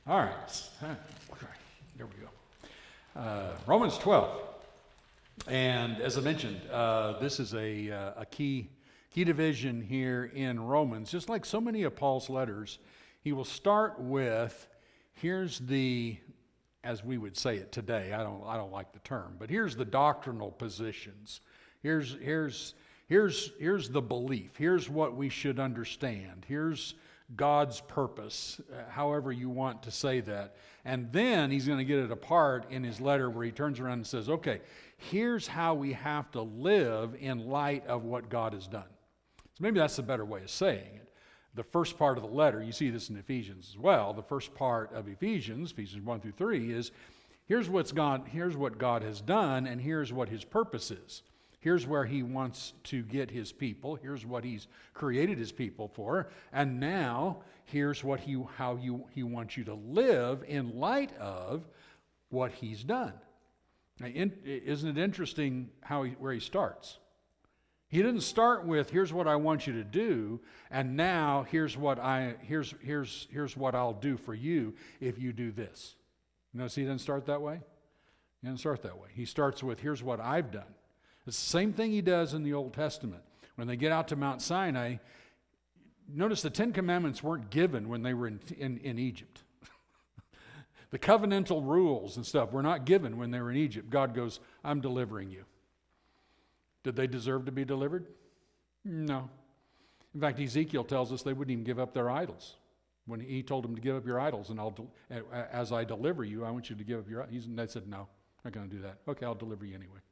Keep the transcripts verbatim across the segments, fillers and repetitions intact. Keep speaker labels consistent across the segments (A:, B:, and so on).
A: All right. There we go. Uh, Romans twelve. And as I mentioned, uh, this is a, uh, a key, key division here in Romans. Just like so many of Paul's letters, he will start with, here's the, as we would say it today, I don't, I don't like the term, but here's the doctrinal positions. Here's, here's, here's, here's the belief. Here's what we should understand. Here's God's purpose, uh, however you want to say that. And then he's going to get it apart in his letter where he turns around and says, okay, here's how we have to live in light of what God has done. So maybe that's a better way of saying it. The first part of the letter, you see this in Ephesians as well, the first part of Ephesians, Ephesians one through three, is here's what's God, here's what God has done, and here's what his purpose is. Here's where he wants to get his people. Here's what he's created his people for. And now, here's what he, how you, he wants you to live in light of what he's done. Now, in, isn't it interesting how he, where he starts? He didn't start with, here's what I want you to do, and now here's what, I, here's, here's, here's what I'll do for you if you do this. Notice he didn't start that way? He didn't start that way. He starts with, here's what I've done. It's the same thing he does in the Old Testament. When they get out to Mount Sinai, notice the Ten Commandments weren't given when they were in, in, in Egypt. The covenantal rules and stuff were not given when they were in Egypt. God goes, I'm delivering you. Did they deserve to be delivered? No. In fact, Ezekiel tells us they wouldn't even give up their idols. When he told them to give up your idols, and I'll de- as I deliver you, I want you to give up your idols. They said, no, I'm not going to do that. Okay, I'll deliver you anyway.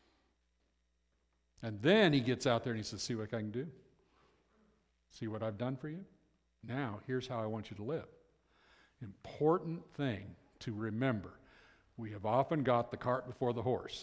A: And then he gets out there and he says, see what I can do? See what I've done for you? Now, here's how I want you to live. Important thing to remember. We have often got the cart before the horse.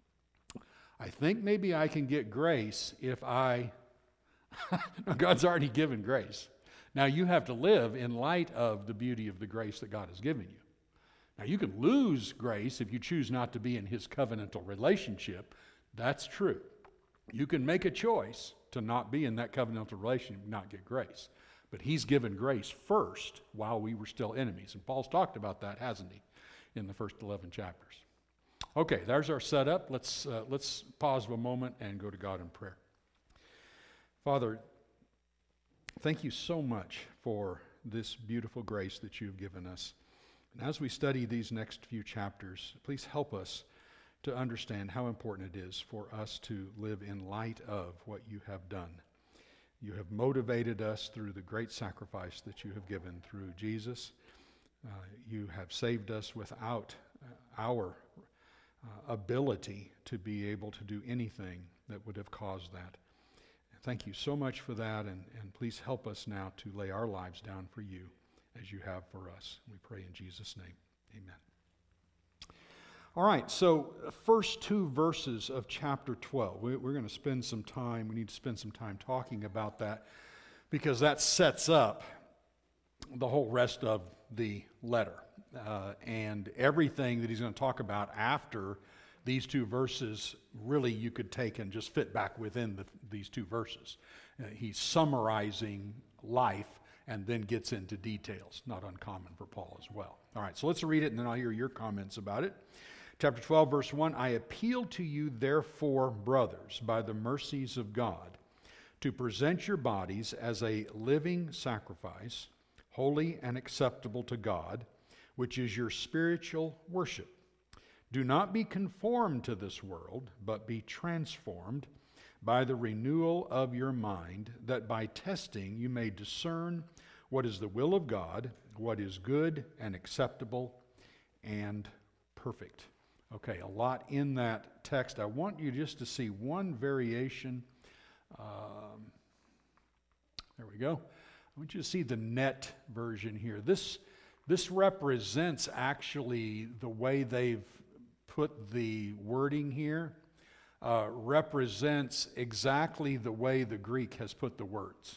A: I think maybe I can get grace if I... no, God's already given grace. Now, you have to live in light of the beauty of the grace that God has given you. Now, you can lose grace if you choose not to be in his covenantal relationship. That's true. You can make a choice to not be in that covenantal relationship and not get grace. But he's given grace first while we were still enemies. And Paul's talked about that, hasn't he, in the first eleven chapters. Okay, there's our setup. Let's, uh, let's pause for a moment and go to God in prayer. Father, thank you so much for this beautiful grace that you've given us. And as we study these next few chapters, please help us to understand how important it is for us to live in light of what you have done. You have motivated us through the great sacrifice that you have given through Jesus. Uh, you have saved us without uh, our uh, ability to be able to do anything that would have caused that. Thank you so much for that, and, and please help us now to lay our lives down for you as you have for us. We pray in Jesus' name. Amen. All right, so first two verses of chapter twelve. We, we're going to spend some time, we need to spend some time talking about that because that sets up the whole rest of the letter. Uh, and everything that he's going to talk about after these two verses, really you could take and just fit back within the, these two verses. Uh, he's summarizing life and then gets into details, not uncommon for Paul as well. All right, so let's read it and then I'll hear your comments about it. Chapter twelve, verse one, I appeal to you, therefore, brothers, by the mercies of God, to present your bodies as a living sacrifice, holy and acceptable to God, which is your spiritual worship. Do not be conformed to this world, but be transformed by the renewal of your mind, that by testing you may discern what is the will of God, what is good and acceptable and perfect. Okay, a lot in that text. I want you just to see one variation. Um, there we go. I want you to see the net version here. This, this represents actually the way they've put the wording here, uh, represents exactly the way the Greek has put the words.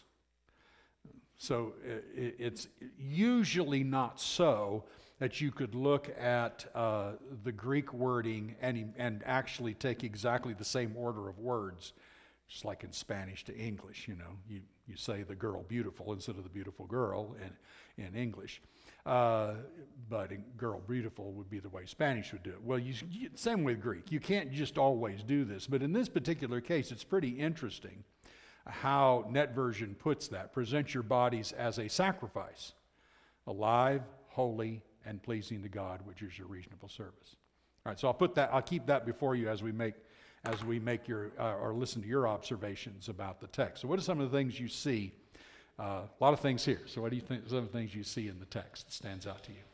A: So it, it's usually not so that you could look at uh, the Greek wording and, and actually take exactly the same order of words, just like in Spanish to English, you know. You You say the girl beautiful instead of the beautiful girl in, in English. Uh, but in girl beautiful would be the way Spanish would do it. Well, you, you, same with Greek. You can't just always do this. But in this particular case, it's pretty interesting how NetVersion puts that. Present your bodies as a sacrifice, alive, holy, and pleasing to God, which is your reasonable service. All right, so I'll put that, I'll keep that before you as we make as we make your uh, or listen to your observations about the text. So what are some of the things you see? Uh, a lot of things here. So what do you think some of the things you see in the text that stands out to you?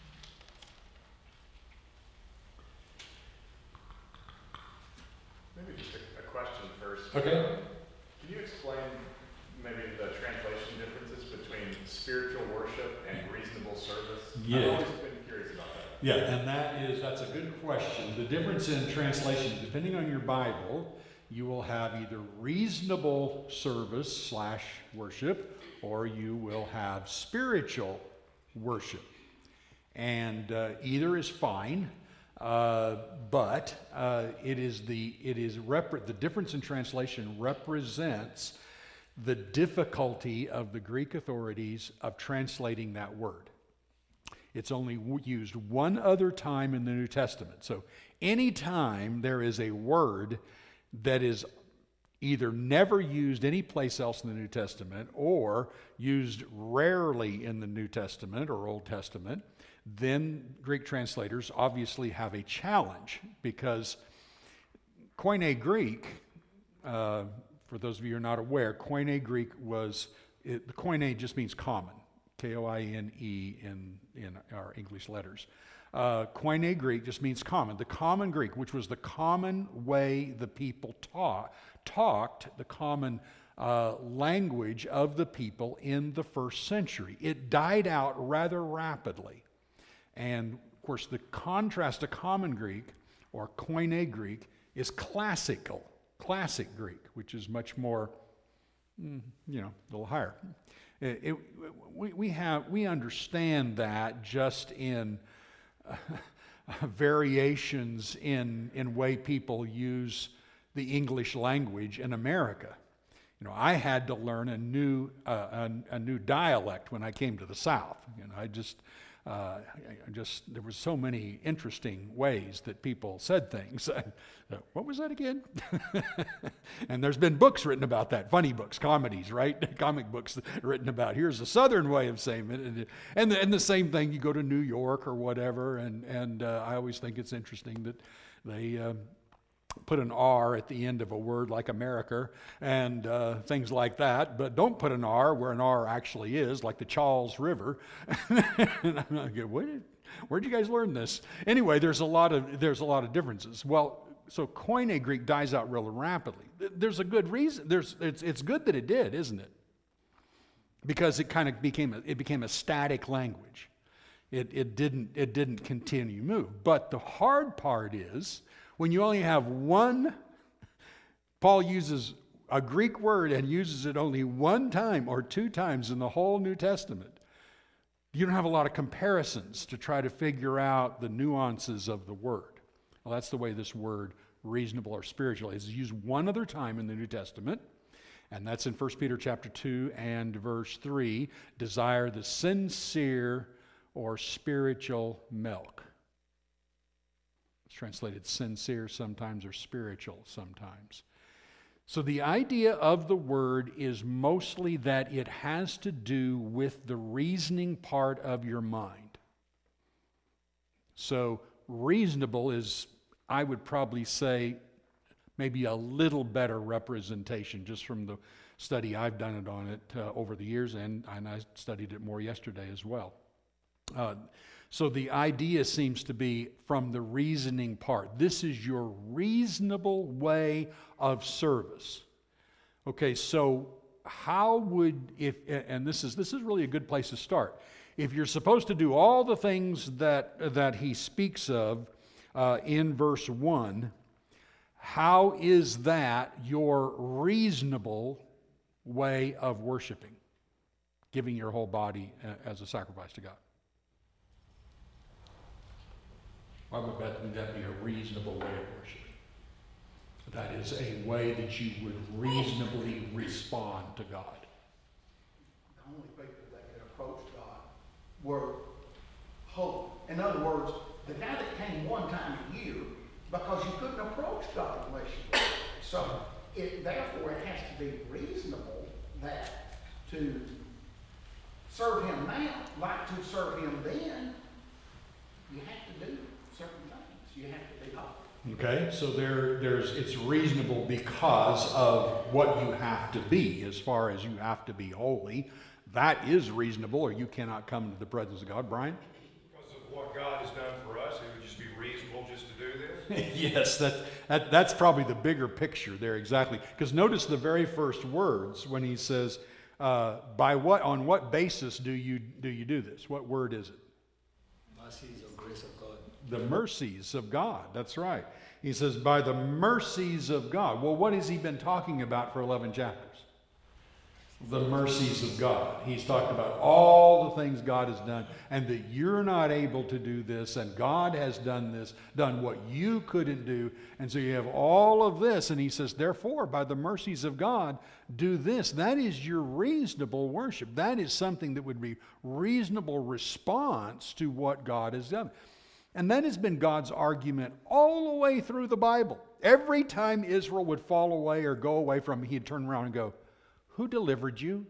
B: Maybe just a, a question first.
A: Okay.
B: Can you explain maybe the translation differences between spiritual worship and reasonable service?
A: Yeah.
B: I've always been curious about that.
A: Yeah, and that is, that's a good question. The difference in translation, depending on your Bible, you will have either reasonable service slash worship, or you will have spiritual worship. And uh, either is fine, uh, but uh, it is the, it is rep- the difference in translation represents the difficulty of the Greek authorities of translating that word. It's only w- used one other time in the New Testament. So anytime there is a word that is either never used anyplace else in the New Testament or used rarely in the New Testament or Old Testament, then Greek translators obviously have a challenge, because Koine Greek, uh, for those of you who are not aware, Koine Greek was, it, Koine just means common. K O I N E in, in our English letters. Uh, Koine Greek just means common. The common Greek, which was the common way the people taught, talked, the common uh, language of the people in the first century. It died out rather rapidly. And of course, the contrast to common Greek, or Koine Greek, is classical, classic Greek, which is much more, mm, you know, a little higher. It, it, we, we have we understand that just in uh, variations in in way people use the English language in America. You know, I had to learn a new uh, a, a new dialect when I came to the South. You know, I just uh, I just there was so many interesting ways that people said things. What was that again? And there's been books written about that, funny books, comedies, right? Comic books written about, here's the Southern way of saying it. And the, and the same thing, you go to New York or whatever, and, and uh, I always think it's interesting that they uh, put an R at the end of a word like America and uh, things like that, but don't put an R where an R actually is, like the Charles River. And I'm like, what? Where'd you guys learn this? Anyway, there's a lot of there's a lot of differences. Well, so Koine Greek dies out really rapidly. There's a good reason. There's it's it's good that it did, isn't it? Because it kind of became a, it became a static language. It it didn't it didn't continue to move. But the hard part is when you only have one. Paul uses a Greek word and uses it only one time or two times in the whole New Testament. You don't have a lot of comparisons to try to figure out the nuances of the word. Well, that's the way this word reasonable or spiritual is used one other time in the New Testament, and that's in First Peter chapter two and verse three, desire the sincere or spiritual milk. It's translated sincere sometimes or spiritual sometimes. So the idea of the word is mostly that it has to do with the reasoning part of your mind. So reasonable is, I would probably say, maybe a little better representation just from the study I've done it on it uh, over the years, and, and I studied it more yesterday as well. Uh, so the idea seems to be from the reasoning part. This is your reasonable way of service. Okay, so how would, if, and this is this is really a good place to start. If you're supposed to do all the things that that he speaks of uh, in verse one, how is that your reasonable way of worshiping, giving your whole body uh, as a sacrifice to God? Why would that, that be a reasonable way of worshiping? That is a way that you would reasonably respond to God.
C: only people that could approach God were holy. In other words, the guy that came one time a year, because you couldn't approach God unless you were. So it, therefore it has to be reasonable that to serve him now, like to serve him then, you have to do certain things. You have to be holy.
A: Okay, so there, there's, it's reasonable because of what you have to be, as far as you have to be holy. That is reasonable, or you cannot come into the presence of God. Brian?
D: Because of what God has done for us, it would just be reasonable just to do this?
A: Yes, that, that, that's probably the bigger picture there, exactly. Because notice the very first words when he says, uh, by what, on what basis do you, do you do this? What word is it?
E: Mercies of grace of God.
A: The mercies of God, that's right. He says, by the mercies of God. Well, what has he been talking about for eleven chapters? The mercies of God. He's talked about all the things God has done, and that you're not able to do this, and God has done this, done what you couldn't do. And so you have all of this, and he says, therefore, by the mercies of God, do this. That is your reasonable worship. That is something that would be reasonable response to what God has done. And that has been God's argument all the way through the Bible. Every time Israel would fall away or go away from him, he'd turn around and go, who delivered you?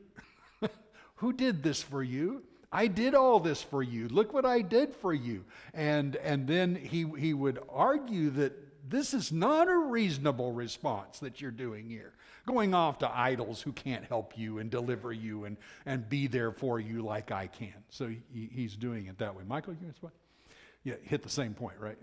A: Who did this for you? I did all this for you. Look what I did for you. And, and then he, he would argue that this is not a reasonable response that you're doing here. Going off to idols who can't help you and deliver you and, and be there for you like I can. So he, he's doing it that way. Michael, you want to Yeah, hit the same point, right?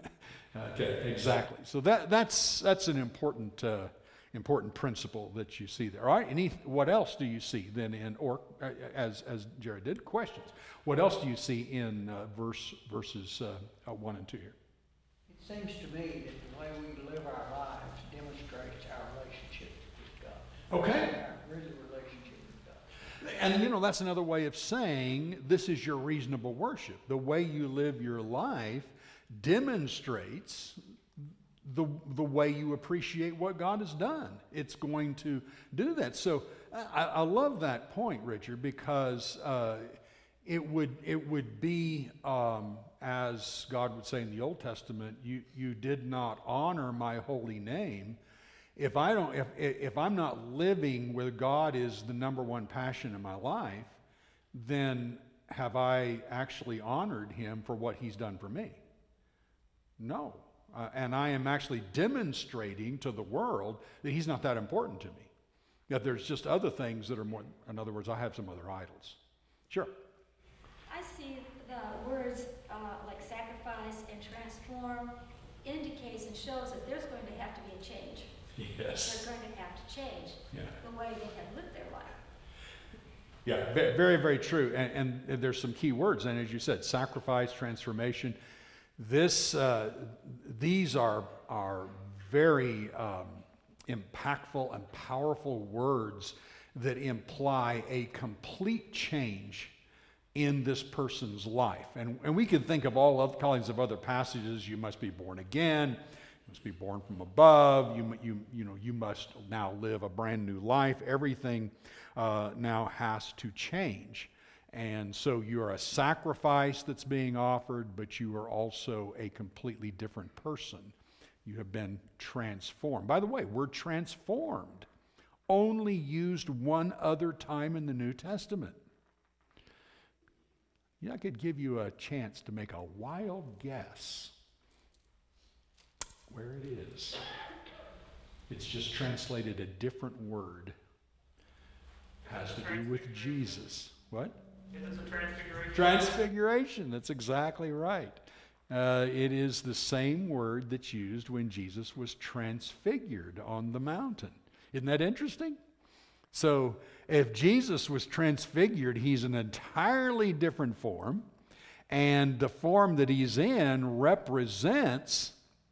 A: Okay, exactly. So that that's that's an important uh, important principle that you see there. All right. Any what else do you see then in or uh, as as Jared did questions? What else do you see in uh, verse verses uh, uh, one and two here?
F: It seems to me that the way we live our lives demonstrates our relationship with God.
A: Okay.
F: Our really relationship with God.
A: And you know, that's another way of saying this is your reasonable worship. The way you live your life demonstrates the, the way you appreciate what God has done. It's going to do that. So I, I love that point, Richard, because uh, it would it would be, um, as God would say in the Old Testament, you, you did not honor my holy name. If I don't, if if I'm not living where God is the number one passion in my life, then have I actually honored him for what he's done for me? No. Uh, and I am actually demonstrating to the world that he's not that important to me. That there's just other things that are more, in other words, I have some other idols. Sure.
G: I see the words uh, like sacrifice and transform indicates and shows that there's going to have to be a change.
A: Yes.
G: They're going to have to change
A: Yeah.
G: the way they have lived their life.
A: Yeah, ve- very, very true. And, and there's some key words. And as you said, sacrifice, transformation. This, uh, these are, are very um, impactful and powerful words that imply a complete change in this person's life. And, and we can think of all other kinds of other passages. You must be born again. You must be born from above. You, you, you know, you must now live a brand new life. Everything uh, now has to change. And so you're a sacrifice that's being offered, but you are also a completely different person. You have been transformed. By the way, word transformed only used one other time in the New Testament. Yeah, I could give you a chance to make a wild guess where it is. It's just translated a different word. Has to do with Jesus. What?
B: It is a transfiguration.
A: Transfiguration, that's exactly right. Uh, it is the same word that's used when Jesus was transfigured on the mountain. Isn't that interesting? So if Jesus was transfigured, he's an entirely different form, and the form that he's in represents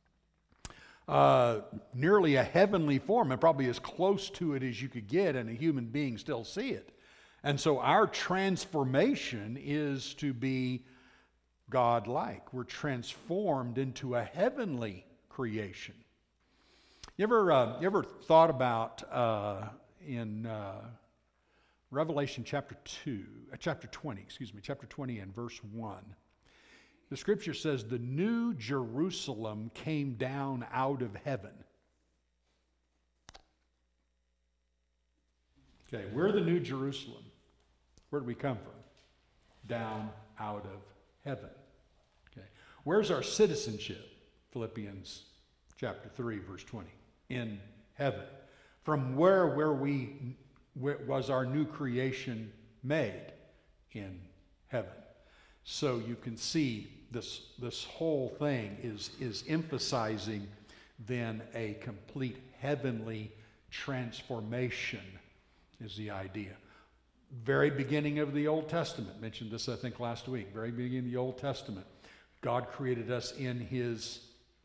A: uh, nearly a heavenly form, and probably as close to it as you could get, and a human being still see it. And so our transformation is to be God-like. We're transformed into a heavenly creation. You ever, uh, you ever thought about uh, in uh, Revelation chapter two, uh, chapter twenty, excuse me, chapter twenty and verse one. The scripture says, the new Jerusalem came down out of heaven. Okay, we're the new Jerusalem. Where did we come from? Down out of heaven. Okay, where's our citizenship? Philippians chapter three, verse twenty. In heaven. From where where we where was our new creation made? In heaven. So you can see this this whole thing is is emphasizing then a complete heavenly transformation is the idea. Very beginning of the Old Testament, mentioned this I think last week, very beginning of the Old Testament, God created us in his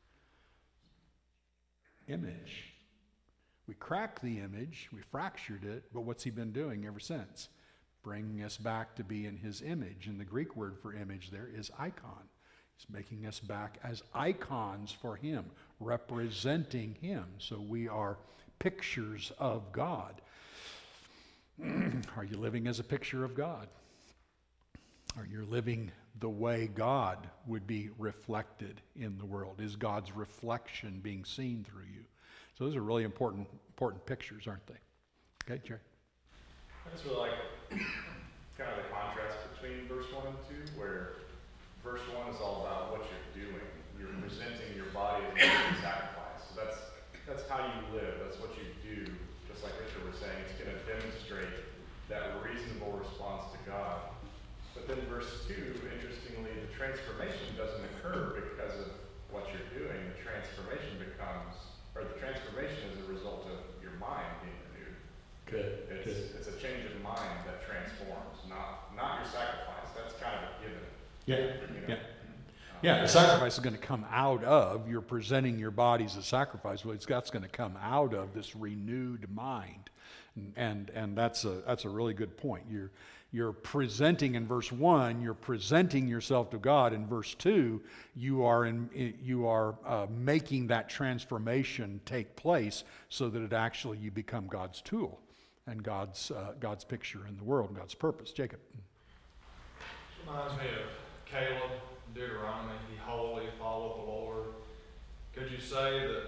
A: image. We cracked the image, we fractured it, but what's he been doing ever since? Bringing us back to be in his image. And the Greek word for image there is icon. He's making us back as icons for him, representing him. So we are pictures of God. Are you living as a picture of God? Are you living the way God would be reflected in the world? Is God's reflection being seen through you? So those are really important important pictures, aren't they? Okay, Jerry?
B: I just really like kind of the contrast between verse one and two, where verse one is all about what you're doing. You're presenting your body as a living sacrifice. So that's that's how you live. That's what you do. Just like Richard was saying, it's going to demonstrate that reasonable response to God. But then verse two, interestingly, the transformation doesn't occur because of what you're doing. The transformation becomes, or the transformation is a result of your mind being renewed.
A: Good.
B: It's,
A: Good.
B: it's a change of mind that transforms, not not your sacrifice. That's kind of a given.
A: Yeah,
B: You know?
A: yeah. Yeah, the sacrifice is going to come out of, you're presenting your body as a sacrifice, well, it's, that's going to come out of this renewed mind. And, and, and that's a, that's a really good point. You're, you're presenting in verse one, you're presenting yourself to God. In verse two, you are, in, you are uh, making that transformation take place so that it actually, you become God's tool and God's, uh, God's picture in the world and God's purpose. Jacob.
H: Reminds me of Caleb, Deuteronomy. He wholly followed the Lord. Could you say that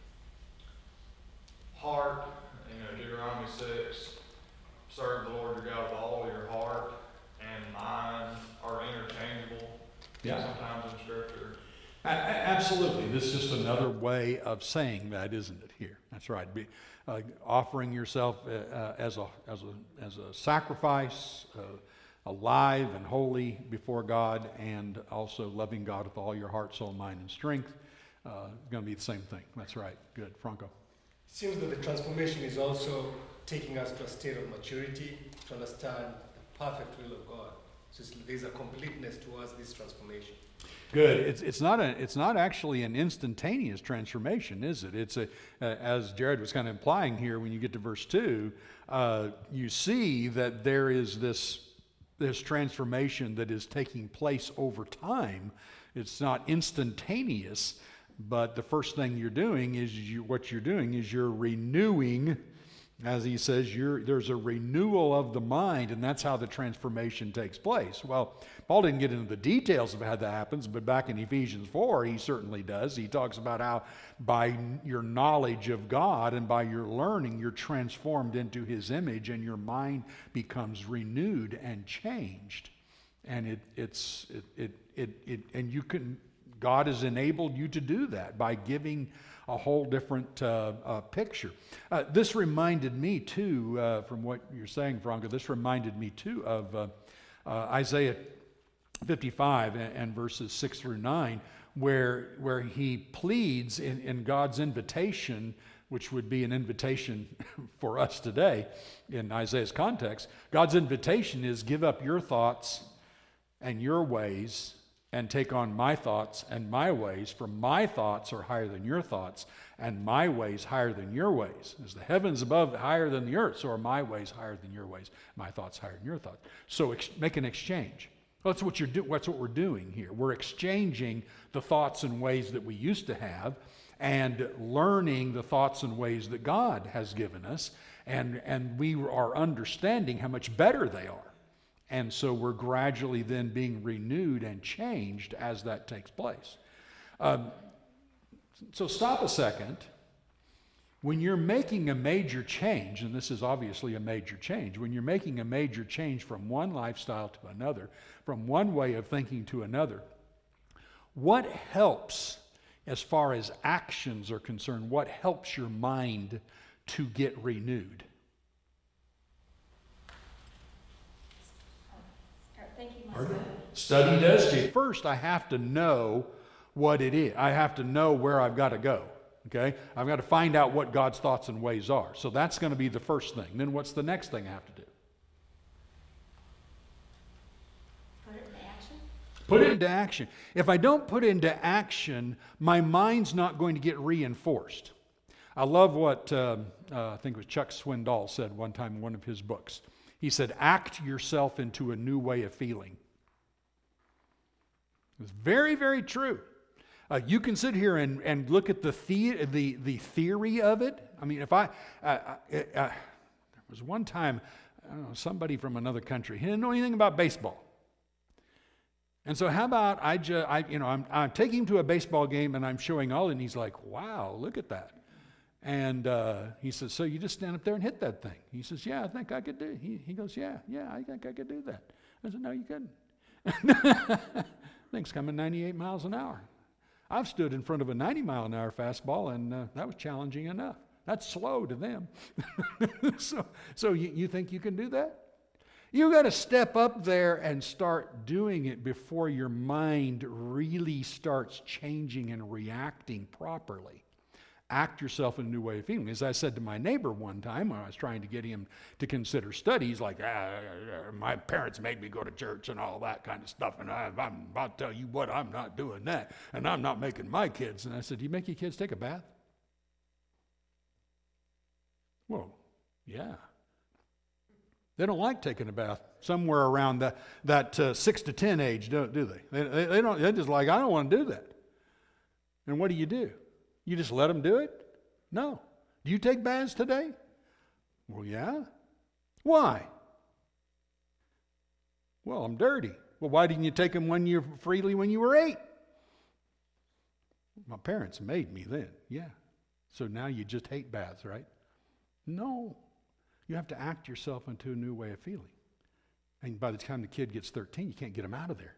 H: heart, you know, Deuteronomy six, serve the Lord your God with all your heart and mind are interchangeable?
A: Yeah.
H: Sometimes in Scripture.
A: A- a- absolutely. This is just another way of saying that, isn't it? Here, that's right. Be, uh, offering yourself uh, uh, as a as a as a sacrifice, uh, alive and holy before God, and also loving God with all your heart, soul, mind, and strength. Uh, it's going to be the same thing. That's right. Good, Franco.
E: It seems that the transformation is also taking us to a state of maturity to understand the perfect will of God. So it's- there's a completeness towards this transformation.
A: Good. It's it's not a it's not actually an instantaneous transformation, is it? It's a uh, as Jared was kind of implying here. When you get to verse two, uh, you see that there is this this transformation that is taking place over time. It's not instantaneous, but the first thing you're doing is you, what you're doing is you're renewing. As he says, you're, there's a renewal of the mind, and that's how the transformation takes place. Well, Paul didn't get into the details of how that happens, but back in Ephesians four, he certainly does. He talks about how by your knowledge of God and by your learning, you're transformed into his image, and your mind becomes renewed and changed. And it, it's, it, it, it, it, and you can, God has enabled you to do that by giving a whole different uh, uh, picture. Uh, this reminded me too, uh, from what you're saying, Franco, this reminded me too of uh, uh, Isaiah fifty-five and, and verses six through nine, where, where he pleads in, in God's invitation, which would be an invitation for us today in Isaiah's context. God's invitation is give up your thoughts and your ways and take on my thoughts and my ways, for my thoughts are higher than your thoughts, and my ways higher than your ways. As the heavens above higher than the earth, so are my ways higher than your ways, my thoughts higher than your thoughts. So ex- make an exchange. Well, that's what you're do- that's what we're doing here. We're exchanging the thoughts and ways that we used to have, and learning the thoughts and ways that God has given us, and, and we are understanding how much better they are. And so we're gradually then being renewed and changed as that takes place. Um, so stop a second. When you're making a major change, and this is obviously a major change, when you're making a major change from one lifestyle to another, from one way of thinking to another, what helps as far as actions are concerned? What helps your mind to get renewed?
G: Start thinking myself.
A: Study does too. First, I have to know what it is. I have to know where I've got to go. Okay? I've got to find out what God's thoughts and ways are. So that's going to be the first thing. Then what's the next thing I have to do?
G: Put it into action.
A: Put it into action. If I don't put it into action, my mind's not going to get reinforced. I love what uh, uh, I think it was Chuck Swindoll said one time in one of his books. He said, act yourself into a new way of feeling. It's very, very true. Uh, you can sit here and, and look at the, the the the theory of it. I mean, if I, uh, uh, uh, there was one time, I don't know, somebody from another country, he didn't know anything about baseball. And so how about I just, I, you know, I'm, I'm taking him to a baseball game and I'm showing all, and he's like, wow, look at that. And uh, he says, so you just stand up there and hit that thing? He says, yeah, I think I could do it. He, he goes, yeah, yeah, I think I could do that. I said, no, you couldn't. Thing's coming ninety-eight miles an hour. I've stood in front of a ninety mile an hour fastball, and uh, that was challenging enough. That's slow to them. so so you, you think you can do that? You got to step up there and start doing it before your mind really starts changing and reacting properly. Act yourself in a new way of feeling. As I said to my neighbor one time when I was trying to get him to consider studies, like, ah, my parents made me go to church and all that kind of stuff, and I, I'm about to tell you what, I'm not doing that, and I'm not making my kids. And I said, do you make your kids take a bath? Well, yeah. They don't like taking a bath somewhere around that, that uh, six to ten age, do, do they? They, they? they don't. They're just like, I don't want to do that. And what do you do? You just let them do it? No. Do you take baths today? Well, yeah. Why? Well, I'm dirty. Well, why didn't you take them when you freely when you were eight? My parents made me then. Yeah. So now you just hate baths, right? No. You have to act yourself into a new way of feeling. And by the time the kid gets thirteen, you can't get them out of there.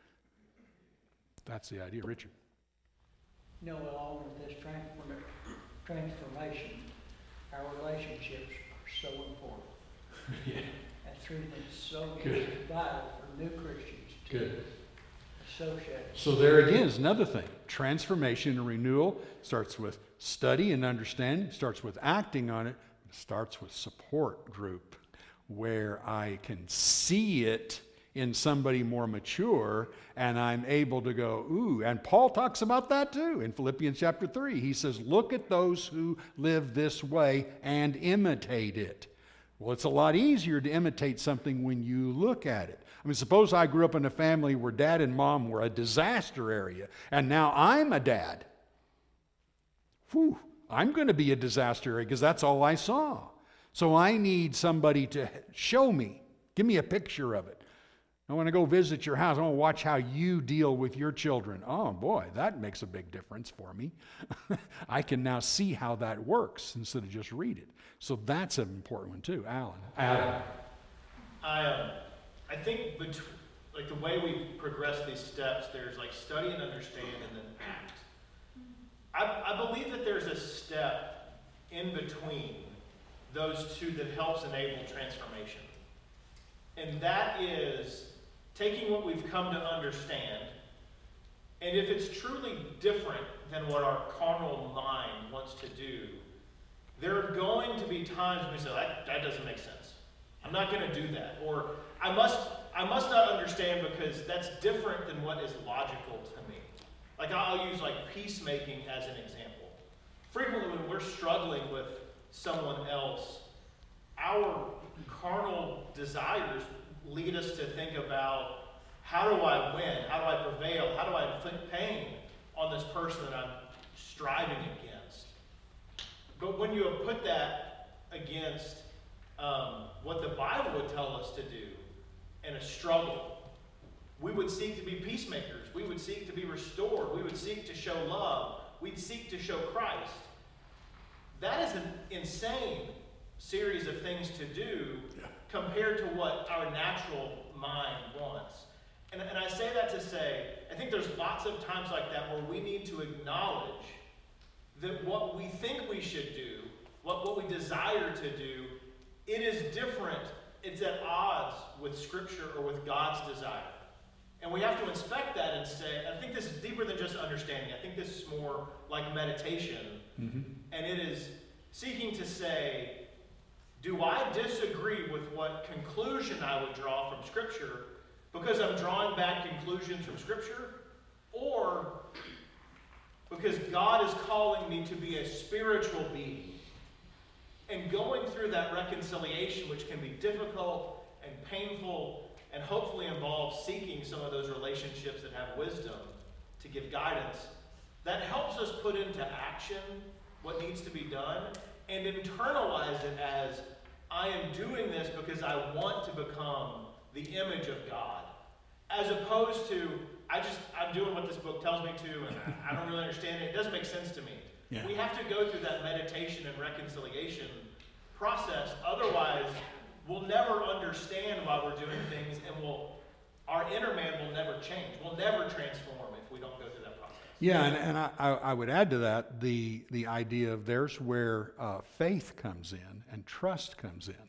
A: That's the idea. Richard.
F: You know, along with this transform- transformation, our relationships are so important.
A: Yeah.
F: That's the reason it's so
A: Good.
F: it's vital for new Christians to
A: Good.
F: associate.
A: So there again is another thing. Transformation and renewal starts with study and understanding, starts with acting on it, starts with support group, where I can see it in somebody more mature, and I'm able to go, ooh, and Paul talks about that too in Philippians chapter three. He says, look at those who live this way and imitate it. Well, it's a lot easier to imitate something when you look at it. I mean, suppose I grew up in a family where dad and mom were a disaster area, and now I'm a dad. Whew, I'm going to be a disaster area because that's all I saw. So I need somebody to show me, give me a picture of it. I want to go visit your house. I want to watch how you deal with your children. Oh, boy, that makes a big difference for me. I can now see how that works instead of just read it. So that's an important one, too. Alan. Adam.
I: I, um, I think, bet- like, the way we progress these steps, there's, like, study and understand and then act. I, I believe that there's a step in between those two that helps enable transformation. And that is taking what we've come to understand, and if it's truly different than what our carnal mind wants to do, there are going to be times when we say, that, that doesn't make sense. I'm not going to do that. Or I must, I must not understand because that's different than what is logical to me. Like I'll use like peacemaking as an example. Frequently when we're struggling with someone else, our carnal desires lead us to think about, how do I win? How do I prevail? How do I inflict pain on this person that I'm striving against. But when you put that against um, what the Bible would tell us to do in a struggle, we would seek to be peacemakers. We would seek to be restored. We would seek to show love. We'd seek to show Christ. That is an insane series of things to do compared to what our natural mind wants. And, and I say that to say, I think there's lots of times like that where we need to acknowledge that what we think we should do, what, what we desire to do, it is different. It's at odds with Scripture or with God's desire. And we have to inspect that and say, I think this is deeper than just understanding. I think this is more like meditation. Mm-hmm. And it is seeking to say, do I disagree with what conclusion I would draw from Scripture because I'm drawing back conclusions from Scripture? Or because God is calling me to be a spiritual being? And going through that reconciliation, which can be difficult and painful, and hopefully involves seeking some of those relationships that have wisdom to give guidance, that helps us put into action what needs to be done and internalize it as, I am doing this because I want to become the image of God. As opposed to, I just, I'm doing what this book tells me to, and I, I don't really understand it. It doesn't make sense to me. Yeah. We have to go through that meditation and reconciliation process. Otherwise, we'll never understand why we're doing things, and we'll, our inner man will never change. We'll never transform if we don't go through that process.
A: Yeah, and, and I, I would add to that the, the idea of there's where uh, faith comes in and trust comes in.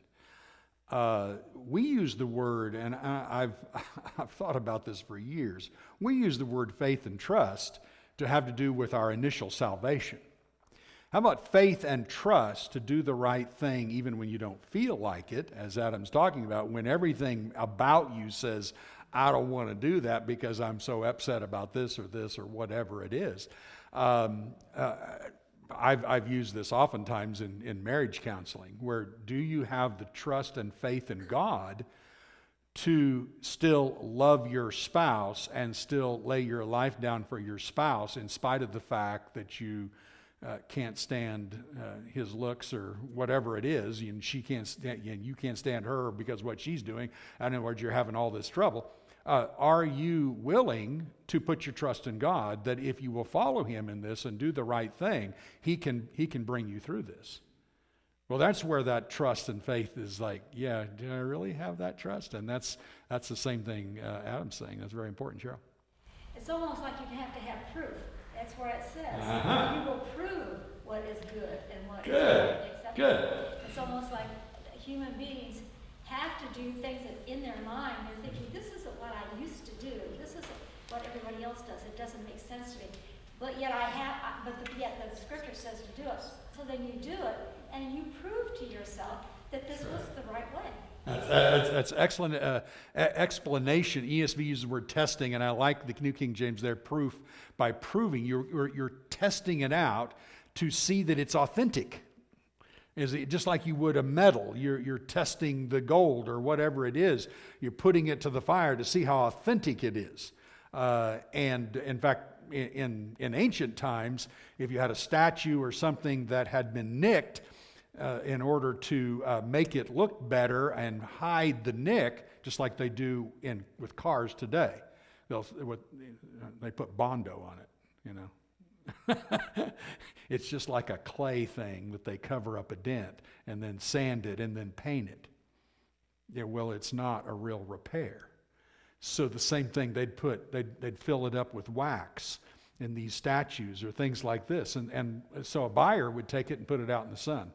A: Uh, we use the word, and I, I've, I've thought about this for years, we use the word faith and trust to have to do with our initial salvation. How about faith and trust to do the right thing even when you don't feel like it, as Adam's talking about, when everything about you says, I don't want to do that because I'm so upset about this or this or whatever it is. Um, uh, I've, I've used this oftentimes in, in marriage counseling, where do you have the trust and faith in God to still love your spouse and still lay your life down for your spouse in spite of the fact that you Uh, can't stand uh, his looks or whatever it is, and she can't stand, and you can't stand her because of what she's doing. In other words, you're having all this trouble. Uh, are you willing to put your trust in God that if you will follow Him in this and do the right thing, He can He can bring you through this? Well, that's where that trust and faith is like, yeah, do I really have that trust? And that's that's the same thing uh, Adam's saying. That's very important, Cheryl.
G: It's almost like you have to have proof. That's where it says.
A: Uh-huh.
G: You will prove what is good and what
A: good.
G: is acceptable.
A: Good.
G: It's almost like human beings have to do things that in their mind they're thinking, this isn't what I used to do. This isn't what everybody else does. It doesn't make sense to me. But yet I have. But the, yet the Scripture says to do it. So then you do it, and you prove to yourself that this was the right way.
A: That's, that's, that's excellent uh, explanation. E S V uses the word testing, and I like the New King James there, proof, by proving. You're, you're, you're testing it out to see that it's authentic. Is it just like you would a metal? You're, you're testing the gold or whatever it is. You're putting it to the fire to see how authentic it is. Uh, and in fact, in, in, in ancient times, if you had a statue or something that had been nicked, Uh, in order to uh, make it look better and hide the nick, just like they do in with cars today. They'll what, they put Bondo on it, you know. It's just like a clay thing that they cover up a dent and then sand it and then paint it. Yeah, well, it's not a real repair. So the same thing, they'd put, they'd, they'd fill it up with wax in these statues or things like this, and and so a buyer would take it and put it out in the sun.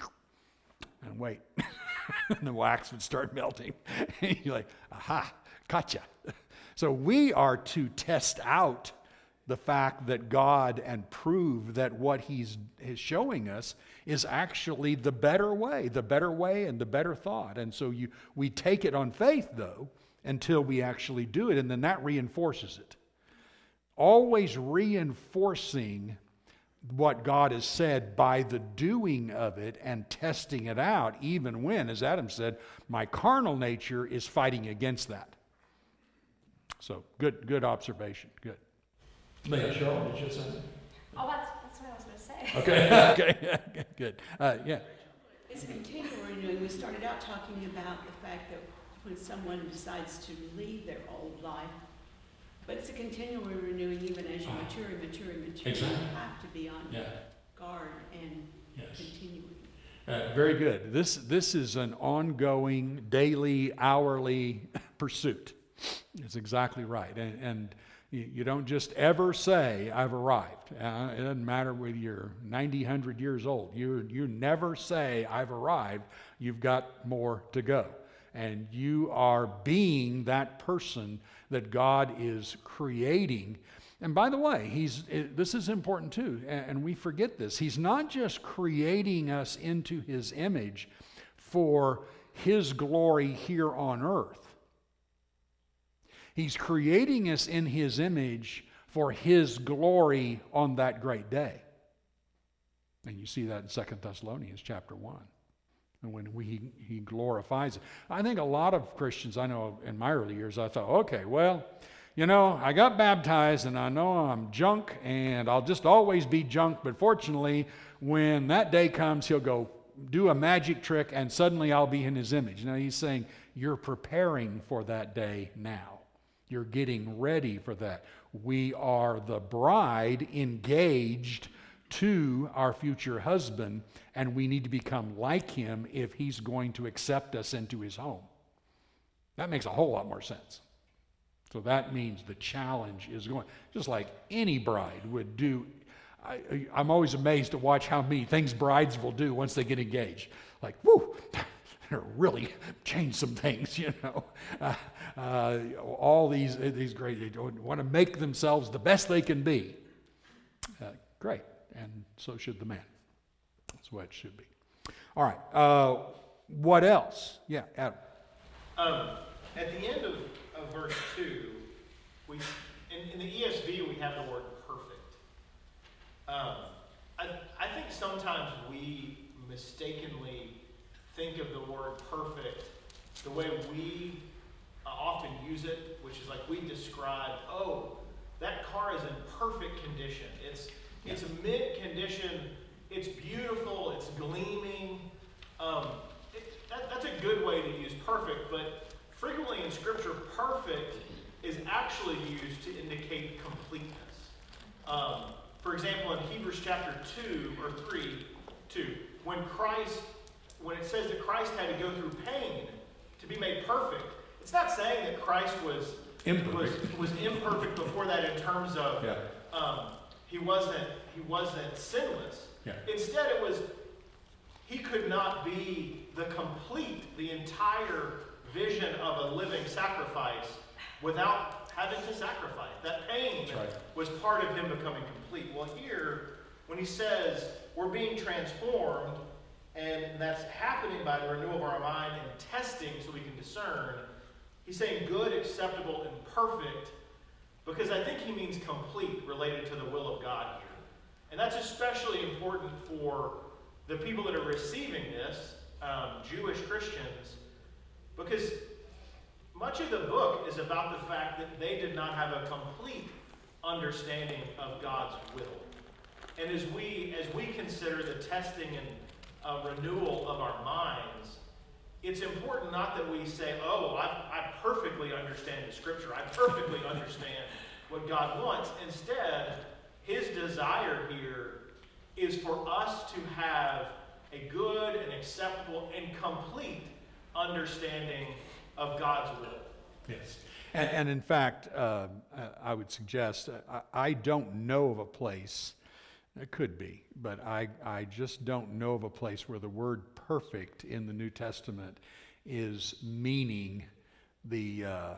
A: And wait, and the wax would start melting. You're like, aha, gotcha. So we are to test out the fact that God and prove that what He's is showing us is actually the better way, the better way and the better thought. And so you, we take it on faith, though, until we actually do it, and then that reinforces it. Always reinforcing what God has said by the doing of it and testing it out, even when, as Adam said, my carnal nature is fighting against that. So good, good observation. Good. Cheryl, did you say?
G: Oh, that's
A: Okay, okay, good. Uh, yeah,
J: It's a continual renewing. We started out talking about the fact that when someone decides to leave their old life, but it's a continual renewing even as you mature and mature and mature.
A: Exactly.
J: You have to be on
A: yeah,
J: guard and
A: yes.
J: continuing.
A: Uh, very good. This this is an ongoing, daily, hourly pursuit. It's exactly right. And, and you, you don't just ever say, I've arrived. Uh, it doesn't matter whether you're ninety, one hundred years old. You, you never say, I've arrived. You've got more to go. And you are being that person that God is creating. And by the way, he's, this is important too, and we forget this. He's not just creating us into his image for his glory here on earth. He's creating us in his image for his glory on that great day. And you see that in Second Thessalonians chapter one. And when we, he glorifies it. I think a lot of Christians, I know in my early years, I thought, okay, well, you know, I got baptized and I know I'm junk and I'll just always be junk. But fortunately, when that day comes, he'll go do a magic trick and suddenly I'll be in his image. Now he's saying you're preparing for that day now. You're getting ready for that. We are the bride engaged to our future husband, and we need to become like him if he's going to accept us into his home. That makes a whole lot more sense. So that means the challenge is going, just like any bride would do. I, I'm always amazed to watch how many things brides will do once they get engaged. Like, whoo, really change some things, you know. Uh, uh, all these, these great, they want to make themselves the best they can be. Uh, great. And so should the man. That's what it should be. All right. Uh, what else? Yeah, Adam.
I: Um, at the end of, of verse two, we in, in the E S V we have the word perfect. Um, I, I think sometimes we mistakenly think of the word perfect the way we uh, often use it, which is like we describe, oh, that car is in perfect condition. It's It's mid condition, it's beautiful, it's gleaming. Um, it, that, that's a good way to use perfect, but frequently in Scripture, perfect is actually used to indicate completeness. Um, for example, in Hebrews chapter two or three, two, when Christ, when it says that Christ had to go through pain to be made perfect, it's not saying that Christ was imperfect, was, was imperfect before that in terms of
A: yeah.
I: um, He wasn't, he wasn't sinless.
A: Yeah.
I: Instead, it was, he could not be the complete, the entire vision of a living sacrifice without having to sacrifice. That pain
A: right.
I: was part of him becoming complete. Well, here, when he says we're being transformed, and that's happening by the renewal of our mind and testing so we can discern, he's saying good, acceptable, and perfect, because I think he means complete, related to the will of God here. And that's especially important for the people that are receiving this, um, Jewish Christians, because much of the book is about the fact that they did not have a complete understanding of God's will. And as we, as we consider the testing and uh, renewal of our minds, it's important not that we say, oh, I, I perfectly understand the Scripture. I perfectly understand what God wants. Instead, his desire here is for us to have a good and acceptable and complete understanding of God's will.
A: Yes. And, and in fact, uh, I would suggest, uh, I, I don't know of a place, it could be, but I, I just don't know of a place where the word perfect in the New Testament is meaning the uh,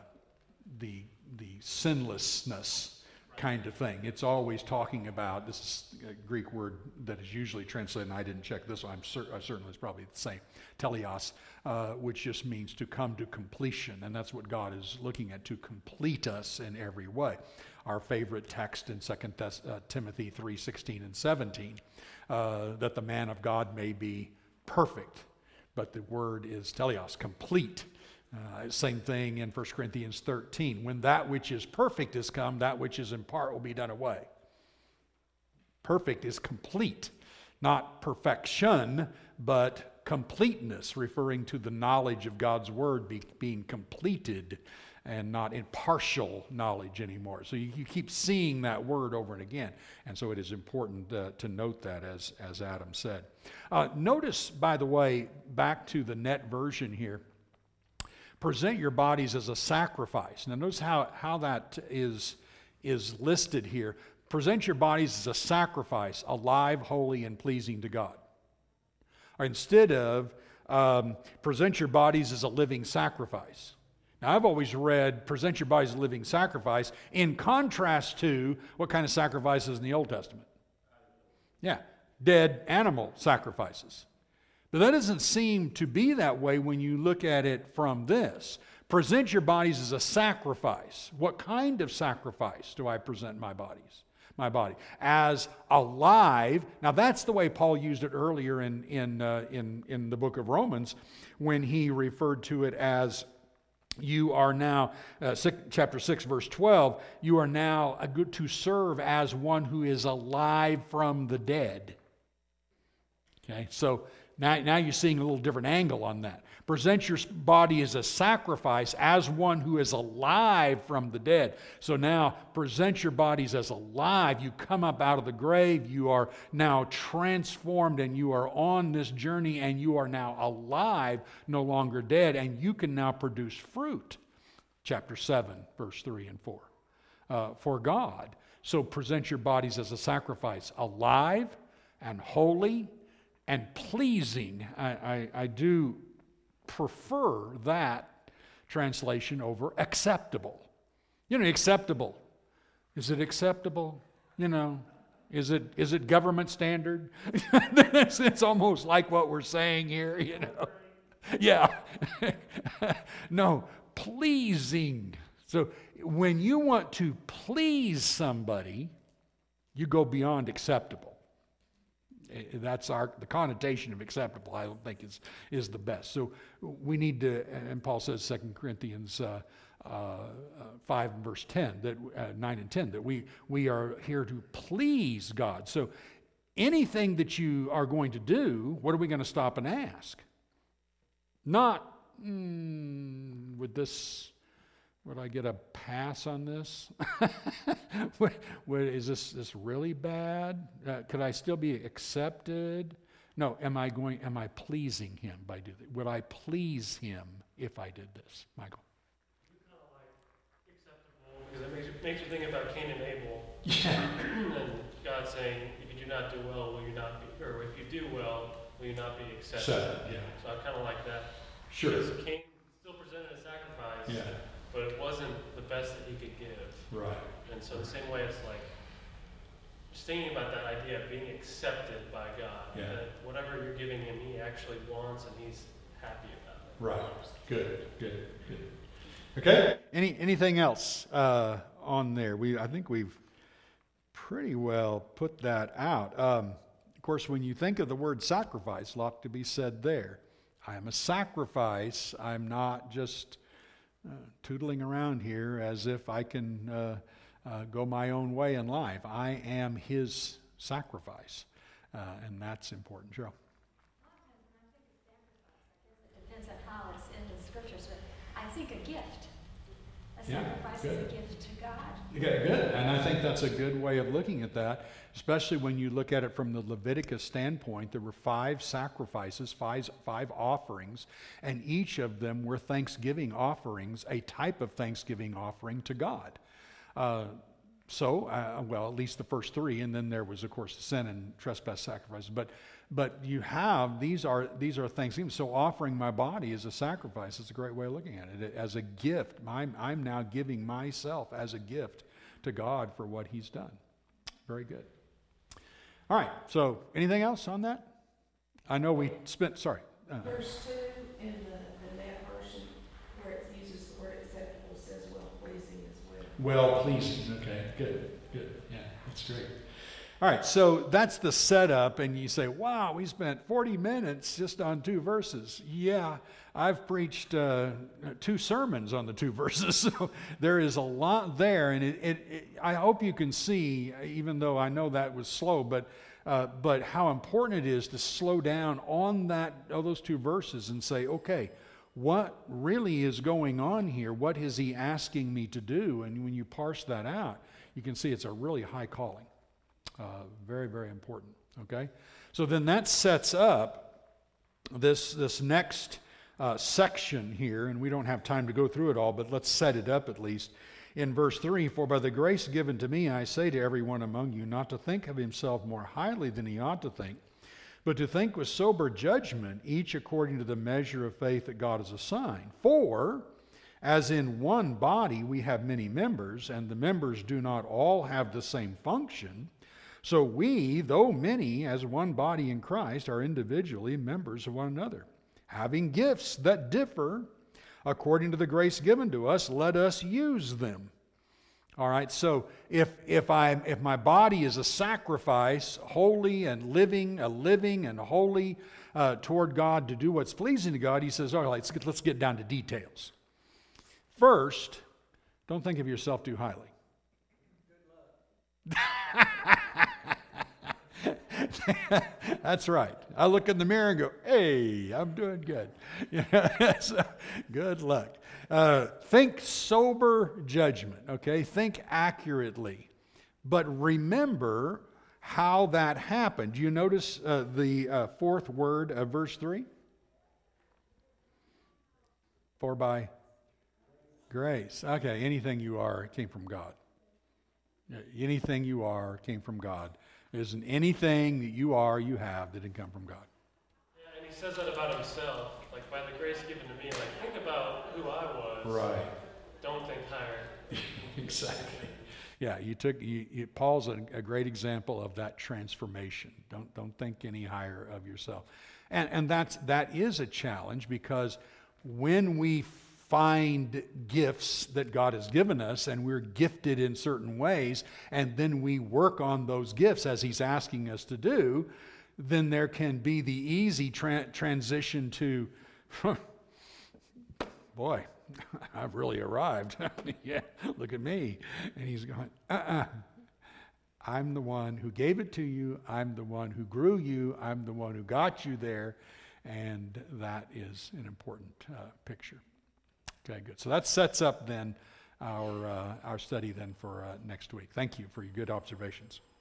A: the the sinlessness kind of thing. It's always talking about, this is a Greek word that is usually translated, and I didn't check this, I'm cer- uh, certain it's probably the same, teleos, uh, which just means to come to completion, and that's what God is looking at, to complete us in every way. Our favorite text in Second Thess- uh, Timothy three sixteen and seventeen, uh, that the man of God may be perfect, but the word is teleos, complete. Uh, same thing in First Corinthians thirteen. When that which is perfect is come, that which is in part will be done away. Perfect is complete. Not perfection, but completeness, referring to the knowledge of God's Word be, being completed and not in partial knowledge anymore. So you, you keep seeing that word over and again. And so it is important uh, to note that, as, as Adam said. Uh, notice, by the way, back to the net version here, present your bodies as a sacrifice. Now notice how, how that is, is listed here. Present your bodies as a sacrifice, alive, holy, and pleasing to God. Or instead of um, present your bodies as a living sacrifice. Now, I've always read present your bodies as a living sacrifice in contrast to what kind of sacrifices in the Old Testament? Yeah, dead animal sacrifices. But that doesn't seem to be that way when you look at it from this. Present your bodies as a sacrifice. What kind of sacrifice do I present my bodies? My body as alive. Now that's the way Paul used it earlier in in uh, in in the book of Romans, when he referred to it as you are now uh, six, chapter six verse twelve. You are now a good to serve as one who is alive from the dead. Okay, so now now you're seeing a little different angle on that. Present your body as a sacrifice, as one who is alive from the dead. So now present your bodies as alive. You come up out of the grave. You are now transformed, and you are on this journey, and you are now alive, no longer dead, and you can now produce fruit. Chapter seven, verse three and four. Uh, for God. So present your bodies as a sacrifice, alive and holy and pleasing. I, I, I do prefer that translation over acceptable. You know, acceptable. Is it acceptable? You know, is it is it government standard? it's, it's almost like what we're saying here, you know. Yeah. No, pleasing. So when you want to please somebody, you go beyond acceptable. That's our the connotation of acceptable. I don't think is is the best. So we need to, and Paul says, Second Corinthians uh, uh, five and verse ten, that uh, nine and ten, that we we are here to please God. So anything that you are going to do, what are we going to stop and ask? Not mm, would this. Would I get a pass on this? what, what, is this this really bad? Uh, could I still be accepted? No. Am I going? Am I pleasing Him by doing this? Would I please Him if I did this, Michael?
K: Kind of like acceptable, because it makes, it makes you think about Cain and Abel.
A: Yeah.
K: And God saying, "If you do not do well, will you not be? Or if you do well, will you not be accepted?"
A: Accepted, yeah.
K: So I kind of like that.
A: Sure.
K: Because Cain still presented a sacrifice.
A: Yeah.
K: But it wasn't the best that he could give.
A: Right.
K: And so the same way, it's like just thinking about that idea of being accepted by God.
A: Yeah.
K: That whatever you're giving him, he actually wants, and he's happy about it.
A: Right. Good. Good. Good. Okay. Any anything else uh, on there? We I think we've pretty well put that out. Um, of course, when you think of the word sacrifice, a lot to be said there. I am a sacrifice. I'm not just Uh, tootling around here as if I can uh, uh, go my own way in life. I am His sacrifice, uh, and that's important. Cheryl?
G: It depends on how it's in the scriptures, but I think a gift. A
A: Yeah,
G: sacrifice
A: good.
G: is a gift to God.
A: Okay, good. And I think that's a good way of looking at that, especially when you look at it from the Leviticus standpoint. There were five sacrifices, five, five offerings, and each of them were thanksgiving offerings, a type of thanksgiving offering to God. Uh, so, uh, well, at least the first three, and then there was, of course, the sin and trespass sacrifices. But but you have, these are these are thanksgiving. So offering my body as a sacrifice is a great way of looking at it. As a gift, I'm, I'm now giving myself as a gift to God for what He's done. Very good. All right, so anything else on that? I know we spent, sorry. Uh,
L: Verse two in the, the net version, where it uses the word acceptable, says well pleasing as well.
A: Well pleasing, okay, good, good, yeah, that's great. All right, so that's the setup, and you say, wow, we spent forty minutes just on two verses. Yeah, I've preached uh, two sermons on the two verses, so there is a lot there, and it, it, it, I hope you can see, even though I know that was slow, but uh, but how important it is to slow down on that, on those two verses and say, okay, what really is going on here? What is he asking me to do? And when you parse that out, you can see it's a really high calling. Uh, very, very important, okay? So then that sets up this, this next uh, section here, and we don't have time to go through it all, but let's set it up at least. In verse three, for by the grace given to me, I say to everyone among you not to think of himself more highly than he ought to think, but to think with sober judgment, each according to the measure of faith that God has assigned. For, as in one body we have many members, and the members do not all have the same function, so we, though many, as one body in Christ, are individually members of one another. Having gifts that differ according to the grace given to us, let us use them. All right, so if if I if my body is a sacrifice, holy and living, a living and holy uh, toward God to do what's pleasing to God, he says, all right, let's get, let's get down to details. First, don't think of yourself too highly. That's right. I look in the mirror and go, hey, I'm doing good. So, good luck. Uh, think sober judgment, okay? Think accurately. But remember how that happened. Do you notice uh, the uh, fourth word of verse three? For by grace. Okay, anything you are came from God. Anything you are came from God. There isn't anything that you are, you have, that didn't come from God.
K: Yeah, and he says that about himself. Like, by the grace given to me, like, think about who I was.
A: Right.
K: Don't think higher.
A: Exactly. Yeah, you took, you, you, Paul's a, a great example of that transformation. Don't, don't think any higher of yourself. And, and that's, that is a challenge, because when we find gifts that God has given us, and we're gifted in certain ways, and then we work on those gifts as he's asking us to do, then there can be the easy tra- transition to, boy, I've really arrived. Yeah, look at me. And he's going, uh-uh. I'm the one who gave it to you. I'm the one who grew you. I'm the one who got you there. And that is an important uh, picture. Okay, good. So that sets up then our uh, our study then for uh, next week. Thank you for your good observations.